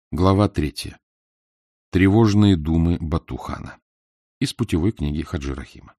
Глава 3. Тревожные думы Бату-хана. Из путевой книги Хаджи Рахима.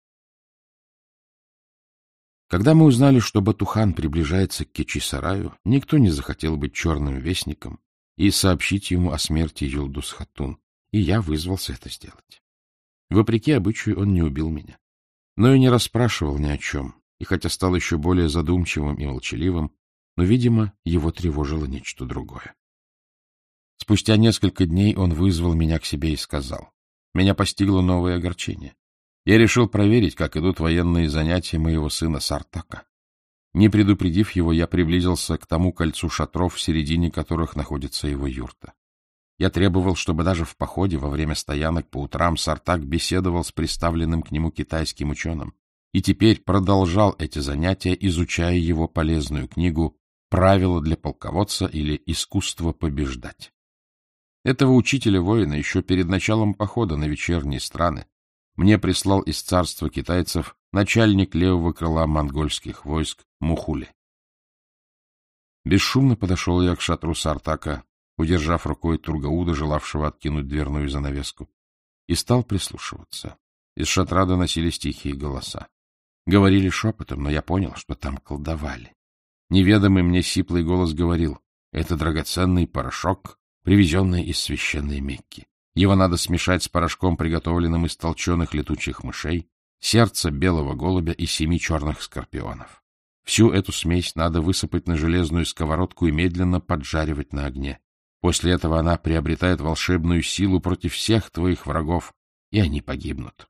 Когда мы узнали, что Бату-хан приближается к Кечи-сараю, никто не захотел быть черным вестником и сообщить ему о смерти Юлдус-хатун, и я вызвался это сделать. Вопреки обычаю, он не убил меня, но и не расспрашивал ни о чем, и хотя стал еще более задумчивым и молчаливым, но, видимо, его тревожило нечто другое. Спустя несколько дней он вызвал меня к себе и сказал: «Меня постигло новое огорчение. Я решил проверить, как идут военные занятия моего сына Сартака. Не предупредив его, я приблизился к тому кольцу шатров, в середине которых находится его юрта. Я требовал, чтобы даже в походе во время стоянок по утрам Сартак беседовал с приставленным к нему китайским ученым, и теперь продолжал эти занятия, изучая его полезную книгу «Правила для полководца» или «Искусство побеждать». Этого учителя-воина еще перед началом похода на вечерние страны мне прислал из царства китайцев начальник левого крыла монгольских войск Мухули. Бесшумно подошел я к шатру Сартака, удержав рукой Тургауда, желавшего откинуть дверную занавеску, и стал прислушиваться. Из шатра доносились тихие голоса. Говорили шепотом, но я понял, что там колдовали. Неведомый мне сиплый голос говорил: «Это драгоценный порошок, привезенный из священной Мекки. Его надо смешать с порошком, приготовленным из толченых летучих мышей, сердца белого голубя и 7 черных скорпионов. Всю эту смесь надо высыпать на железную сковородку и медленно поджаривать на огне. После этого она приобретает волшебную силу против всех твоих врагов, и они погибнут».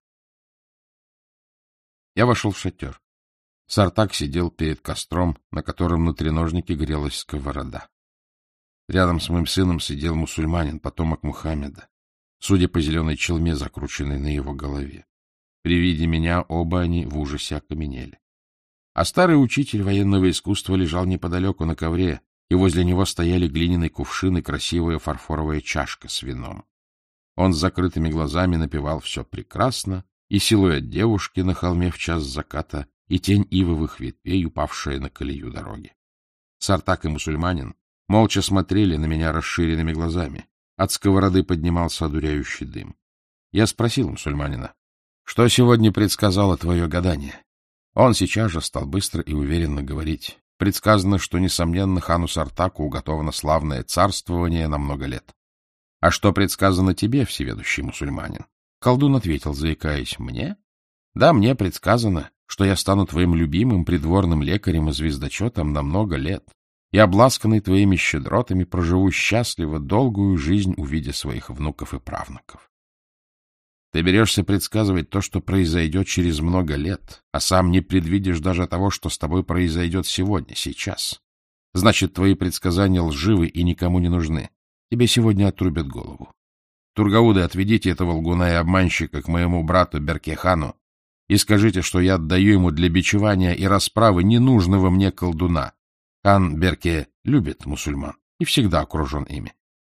Я вошел в шатер. Сартак сидел перед костром, на котором на треножнике грелась сковорода. Рядом с моим сыном сидел мусульманин, потомок Мухаммеда, судя по зеленой челме, закрученной на его голове. При виде меня оба они в ужасе окаменели. А старый учитель военного искусства лежал неподалеку на ковре, и возле него стояли глиняный кувшин и красивая фарфоровая чашка с вином. Он с закрытыми глазами напевал «Все прекрасно», и силуэт девушки на холме в час заката, и тень ивовых ветвей, упавшая на колею дороги. Сартак и мусульманин молча смотрели на меня расширенными глазами. От сковороды поднимался одуряющий дым. Я спросил мусульманина: «Что сегодня предсказало твое гадание?» Он сейчас же стал быстро и уверенно говорить: «Предсказано, что, несомненно, хану Сартаку уготовано славное царствование на много лет». «А что предсказано тебе, всеведущий мусульманин?» Колдун ответил, заикаясь: «Мне? Да, мне предсказано, что я стану твоим любимым придворным лекарем и звездочетом на много лет, и, обласканный твоими щедротами, проживу счастливо долгую жизнь, увидя своих внуков и правнуков». Ты берешься предсказывать то, что произойдет через много лет, а сам не предвидишь даже того, что с тобой произойдет сегодня, сейчас. Значит, твои предсказания лживы и никому не нужны. Тебе сегодня отрубят голову. Тургауды, отведите этого лгуна и обманщика к моему брату Берке-хану и скажите, что я отдаю ему для бичевания и расправы ненужного мне колдуна. Хан Берке любит мусульман и всегда окружен ими.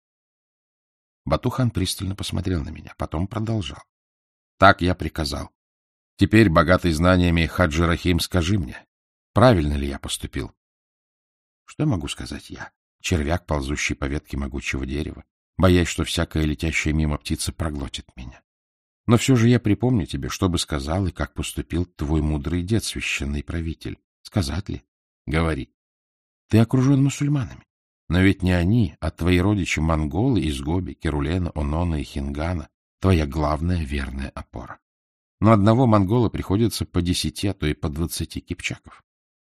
Бату-хан пристально посмотрел на меня, потом продолжал: «Так я приказал. Теперь, богатый знаниями, Хаджи Рахим, скажи мне, правильно ли я поступил?» Что могу сказать я, червяк, ползущий по ветке могучего дерева, боясь, что всякая летящая мимо птица проглотит меня? Но все же я припомню тебе, что бы сказал и как поступил твой мудрый дед, священный правитель. Сказать ли? Говори. Ты окружен мусульманами, но ведь не они, а твои родичи монголы из Гоби, Керулена, Онона и Хингана, твоя главная верная опора. На одного монгола приходится по 10, а то и по 20 кипчаков.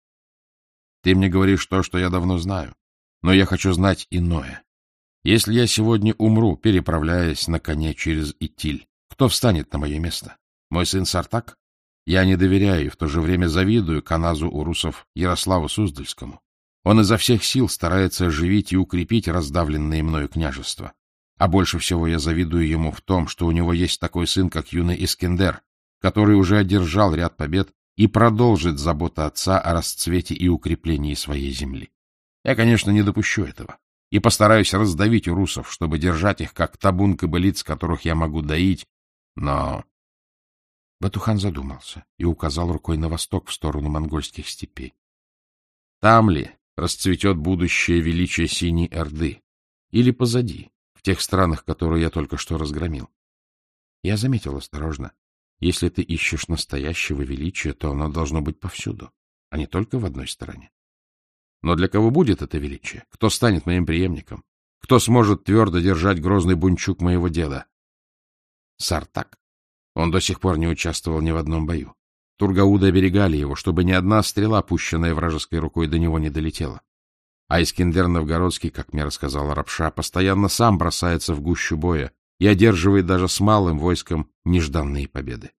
Ты мне говоришь то, что я давно знаю, но я хочу знать иное. Если я сегодня умру, переправляясь на коне через Итиль, кто встанет на мое место? Мой сын Сартак? Я не доверяю и в то же время завидую каназу урусов Ярославу Суздальскому. Он изо всех сил старается оживить и укрепить раздавленные мною княжества. А больше всего я завидую ему в том, что у него есть такой сын, как юный Искендер, который уже одержал ряд побед и продолжит заботу отца о расцвете и укреплении своей земли. Я, конечно, не допущу этого и постараюсь раздавить урусов, чтобы держать их, как табун кобылиц, которых я могу доить, но... Бату-хан задумался и указал рукой на восток, в сторону монгольских степей. Там ли расцветет будущее величие Синей Орды? Или позади, в в тех странах, которые я только что разгромил. Я заметил осторожно, если ты ищешь настоящего величия, то оно должно быть повсюду, а не только в одной стороне. Но для кого будет это величие? Кто станет моим преемником? Кто сможет твердо держать грозный бунчук моего деда? Сартак. Он до сих пор не участвовал ни в одном бою. Тургауды оберегали его, чтобы ни одна стрела, пущенная вражеской рукой, до него не долетела. А Искендер Новгородский, как мне рассказал Рапша, постоянно сам бросается в гущу боя и одерживает даже с малым войском нежданные победы.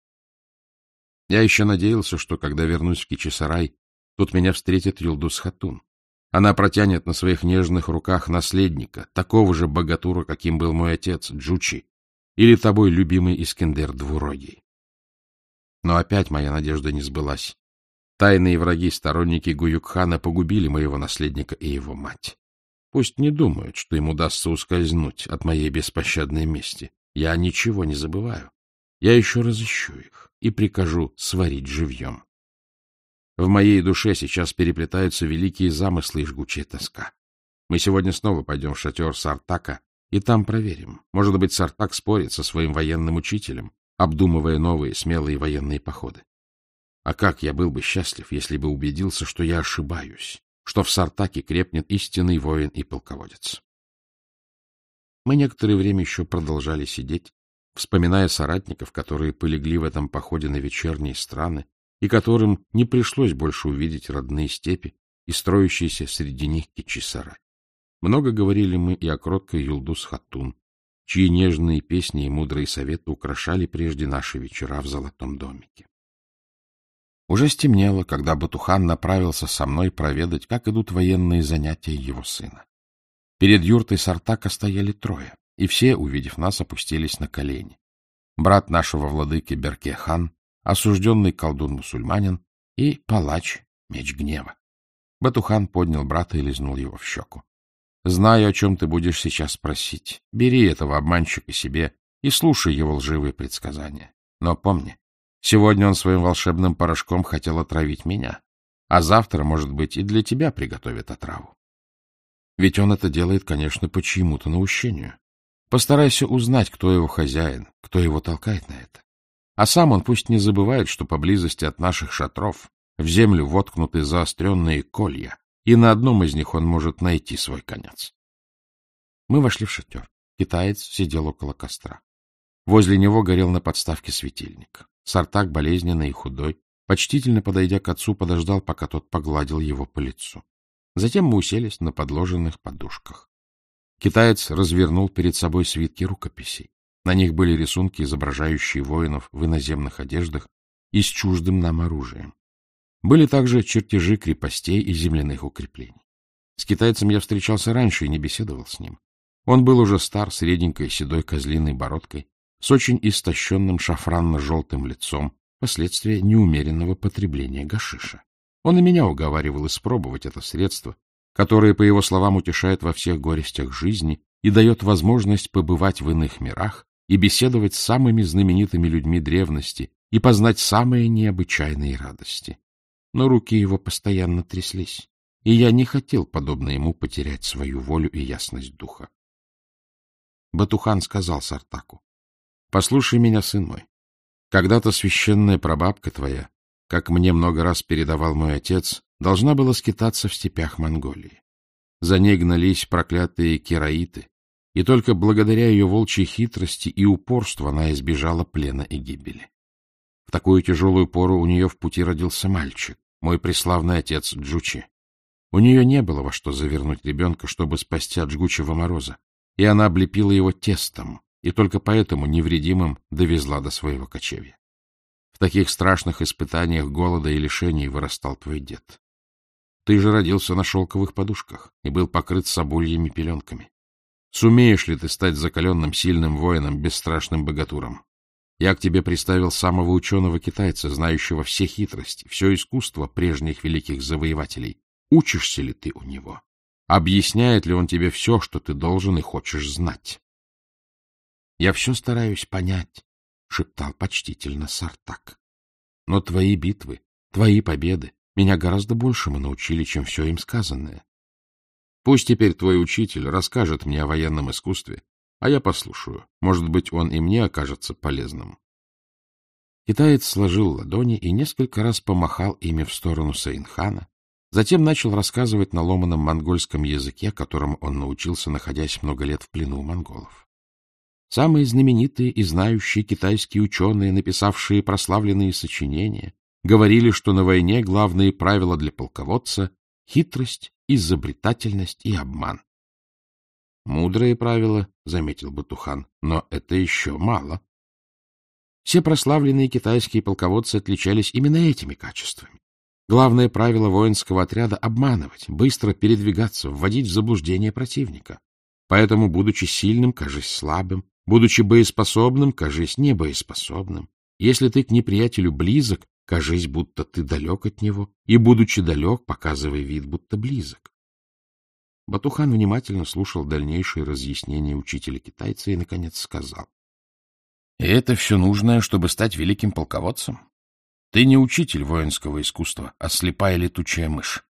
Я еще надеялся, что, когда вернусь в Кичи-Сарай, тут меня встретит Юлдус-Хатун. Она протянет на своих нежных руках наследника, такого же богатура, каким был мой отец Джучи, или тобой любимый Искендер Двурогий. Но опять моя надежда не сбылась. Тайные враги, сторонники Гуюк-хана, погубили моего наследника и его мать. Пусть не думают, что им удастся ускользнуть от моей беспощадной мести. Я ничего не забываю. Я еще разыщу их и прикажу сварить живьем. В моей душе сейчас переплетаются великие замыслы и жгучая тоска. Мы сегодня снова пойдем в шатер Сартака, и там проверим. Может быть, Сартак спорит со своим военным учителем, обдумывая новые смелые военные походы. А как я был бы счастлив, если бы убедился, что я ошибаюсь, что в Сартаке крепнет истинный воин и полководец. Мы некоторое время еще продолжали сидеть, вспоминая соратников, которые полегли в этом походе на вечерние страны, и которым не пришлось больше увидеть родные степи и строящиеся среди них Кичи-Сарай. Много говорили мы и о кроткой Юлдус-Хатун, чьи нежные песни и мудрые советы украшали прежде наши вечера в Золотом домике. Уже стемнело, когда Батухан направился со мной проведать, как идут военные занятия его сына. Перед юртой Сартака стояли трое, и все, увидев нас, опустились на колени. Брат нашего владыки Берке-хан, осужденный колдун-мусульманин и палач, меч гнева. Батухан поднял брата и лизнул его в щеку. — Знаю, о чем ты будешь сейчас спросить. Бери этого обманщика себе и слушай его лживые предсказания. Но помни, сегодня он своим волшебным порошком хотел отравить меня, а завтра, может быть, и для тебя приготовит отраву. Ведь он это делает, конечно, по чьему-то наущению. Постарайся узнать, кто его хозяин, кто его толкает на это. А сам он пусть не забывает, что поблизости от наших шатров в землю воткнуты заостренные колья, и на одном из них он может найти свой конец. Мы вошли в шатер. Китаец сидел около костра. Возле него горел на подставке светильник. Сартак, болезненный и худой, почтительно подойдя к отцу, подождал, пока тот погладил его по лицу. Затем мы уселись на подложенных подушках. Китаец развернул перед собой свитки рукописей. На них были рисунки, изображающие воинов в иноземных одеждах и с чуждым нам оружием. Были также чертежи крепостей и земляных укреплений. С китайцем я встречался раньше и не беседовал с ним. Он был уже стар, с реденькой седой козлиной бородкой, с очень истощенным шафранно-желтым лицом, последствия неумеренного потребления гашиша. Он и меня уговаривал испробовать это средство, которое, по его словам, утешает во всех горестях жизни и дает возможность побывать в иных мирах и беседовать с самыми знаменитыми людьми древности и познать самые необычайные радости. Но руки его постоянно тряслись, и я не хотел, подобно ему, потерять свою волю и ясность духа. Батухан сказал Сартаку: — Послушай меня, сын мой. Когда-то священная прабабка твоя, как мне много раз передавал мой отец, должна была скитаться в степях Монголии. За ней гнались проклятые кераиты, и только благодаря ее волчьей хитрости и упорству она избежала плена и гибели. В такую тяжелую пору у нее в пути родился мальчик, мой преславный отец Джучи. У нее не было во что завернуть ребенка, чтобы спасти от жгучего мороза, и она облепила его тестом, и только поэтому невредимым довезла до своего кочевья. В таких страшных испытаниях голода и лишений вырастал твой дед. Ты же родился на шелковых подушках и был покрыт собольями пеленками. Сумеешь ли ты стать закаленным, сильным воином, бесстрашным богатуром? Я к тебе приставил самого ученого-китайца, знающего все хитрости, все искусство прежних великих завоевателей. Учишься ли ты у него? Объясняет ли он тебе все, что ты должен и хочешь знать? — Я все стараюсь понять, — шептал почтительно Сартак. — Но твои битвы, твои победы меня гораздо большему научили, чем все им сказанное. Пусть теперь твой учитель расскажет мне о военном искусстве, а я послушаю. Может быть, он и мне окажется полезным. Китаец сложил ладони и несколько раз помахал ими в сторону Сейн-хана, затем начал рассказывать на ломаном монгольском языке, которому он научился, находясь много лет в плену у монголов. Самые знаменитые и знающие китайские ученые, написавшие прославленные сочинения, говорили, что на войне главные правила для полководца — хитрость, изобретательность и обман. «Мудрые правила», — заметил Батухан, — «но это еще мало». Все прославленные китайские полководцы отличались именно этими качествами. Главное правило воинского отряда — обманывать, быстро передвигаться, вводить в заблуждение противника. Поэтому, будучи сильным, кажись слабым, будучи боеспособным, кажись небоеспособным. Если ты к неприятелю близок, кажись, будто ты далек от него, и, будучи далек, показывай вид, будто близок. Батухан внимательно слушал дальнейшие разъяснения учителя-китайца и, наконец, сказал: — И это все нужное, чтобы стать великим полководцем? Ты не учитель воинского искусства, а слепая летучая мышь.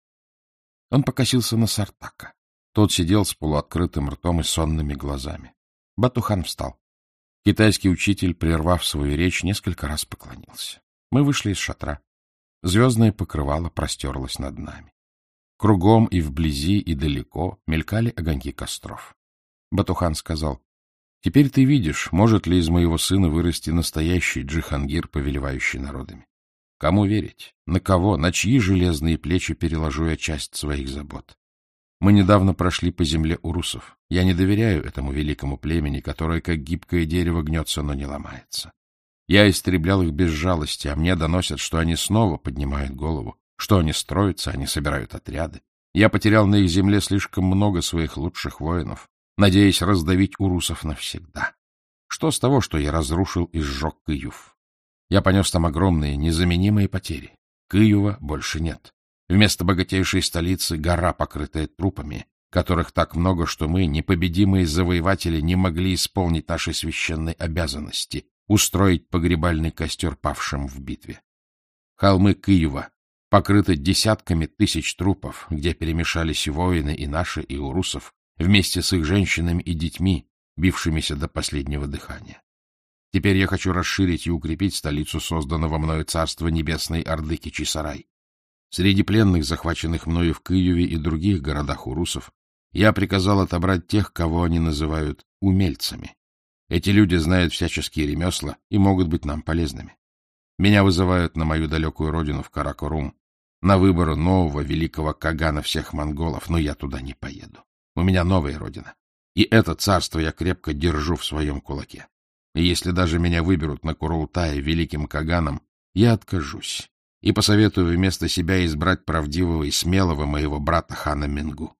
Он покосился на Сартака. Тот сидел с полуоткрытым ртом и сонными глазами. Батухан встал. Китайский учитель, прервав свою речь, несколько раз поклонился. Мы вышли из шатра. Звездное покрывало простерлось над нами. Кругом и вблизи, и далеко мелькали огоньки костров. Батухан сказал: — Теперь ты видишь, может ли из моего сына вырасти настоящий Джихангир, повелевающий народами. Кому верить? На кого? На чьи железные плечи переложу я часть своих забот? Мы недавно прошли по земле урусов. Я не доверяю этому великому племени, которое, как гибкое дерево, гнется, но не ломается. Я истреблял их без жалости, а мне доносят, что они снова поднимают голову, что они строятся, они собирают отряды. Я потерял на их земле слишком много своих лучших воинов, надеясь раздавить урусов навсегда. Что с того, что я разрушил и сжег Кыюв? Я понес там огромные, незаменимые потери. Кыюва больше нет. Вместо богатейшей столицы — гора, покрытая трупами, которых так много, что мы, непобедимые завоеватели, не могли исполнить наши священные обязанности — устроить погребальный костер павшим в битве. Холмы Кыюва покрыты десятками тысяч трупов, где перемешались и воины, и наши, и урусов, вместе с их женщинами и детьми, бившимися до последнего дыхания. Теперь я хочу расширить и укрепить столицу созданного мною царства Небесной Орды Кичи-Сарай. Среди пленных, захваченных мною в Кыюве и других городах урусов, я приказал отобрать тех, кого они называют умельцами. Эти люди знают всяческие ремесла и могут быть нам полезными. Меня вызывают на мою далекую родину в Каракорум, на выбор нового великого кагана всех монголов, но я туда не поеду. У меня новая родина, и это царство я крепко держу в своем кулаке. И если даже меня выберут на Курултае великим каганом, я откажусь и посоветую вместо себя избрать правдивого и смелого моего брата хана Мингу.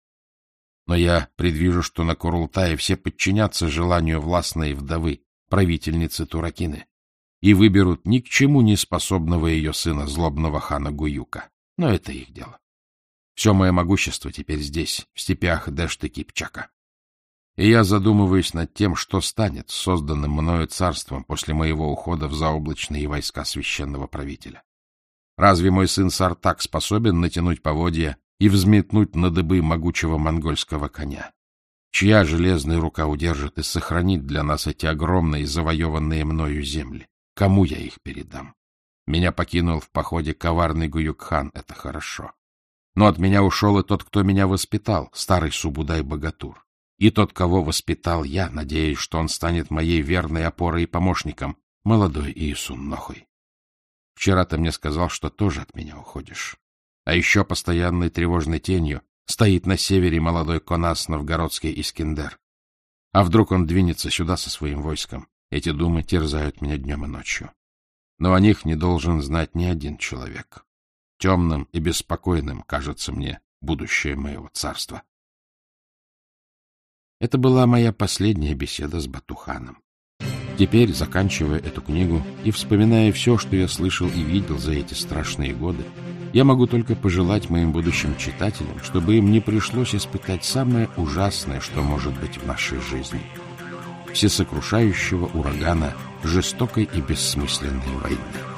Но я предвижу, что на Курултае все подчинятся желанию властной вдовы, правительницы Туракины, и выберут ни к чему не способного ее сына, злобного хана Гуюка. Но это их дело. Все мое могущество теперь здесь, в степях Дэшты-Кипчака. И я задумываюсь над тем, что станет с созданным мною царством после моего ухода в заоблачные войска священного правителя. Разве мой сын Сартак способен натянуть поводья и взметнуть на дыбы могучего монгольского коня? Чья железная рука удержит и сохранит для нас эти огромные завоеванные мною земли? Кому я их передам? Меня покинул в походе коварный Гуюк-хан, это хорошо. Но от меня ушел и тот, кто меня воспитал, старый Субудай-богатур. И тот, кого воспитал я, надеясь, что он станет моей верной опорой и помощником, молодой Иисун-Нохой. Вчера ты мне сказал, что тоже от меня уходишь. А еще постоянной тревожной тенью стоит на севере молодой Конас Новгородский Искендер. А вдруг он двинется сюда со своим войском? Эти думы терзают меня днем и ночью. Но о них не должен знать ни один человек. Темным и беспокойным кажется мне будущее моего царства. Это была моя последняя беседа с Батуханом. Теперь, заканчивая эту книгу и вспоминая все, что я слышал и видел за эти страшные годы, я могу только пожелать моим будущим читателям, чтобы им не пришлось испытать самое ужасное, что может быть в нашей жизни — всесокрушающего урагана жестокой и бессмысленной войны.